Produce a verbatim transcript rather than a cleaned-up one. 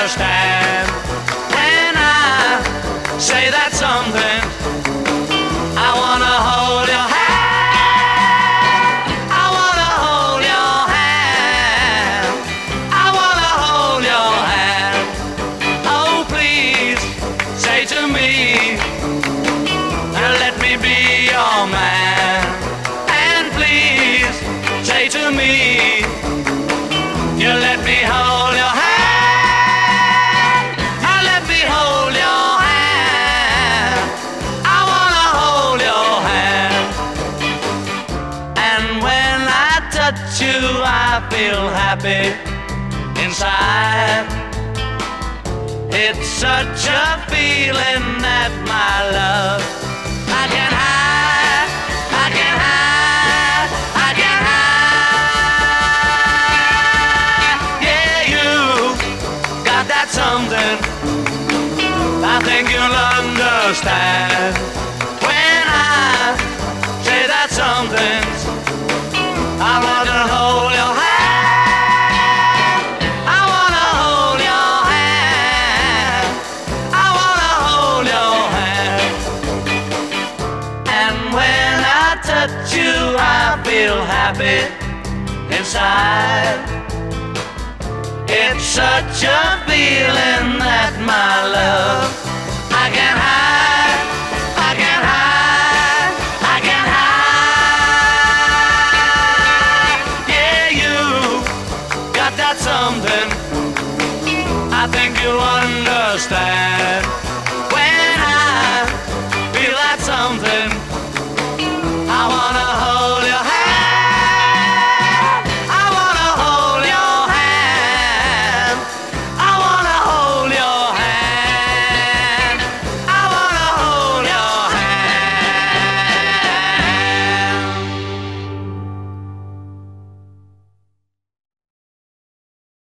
understand when I say that something. I wanna hold your hand. I wanna hold your hand. I wanna hold your hand. Oh, please say to me, let me be your man. And please say to me, you let me hold your hand. I let me hold your hand. I wanna hold your hand. And when I touch you, I feel happy inside. It's such a feeling that my love I can hide, I can hide, I can hide. Yeah, you got that something I think you'll understand when I say that something. I wanna hold your hand. I wanna hold your hand. I wanna hold your hand. And when I touch you, I feel happy inside. It's such a feeling that my love I can hide, I can hide, I can hide. Yeah, you got that something I think you'll understand.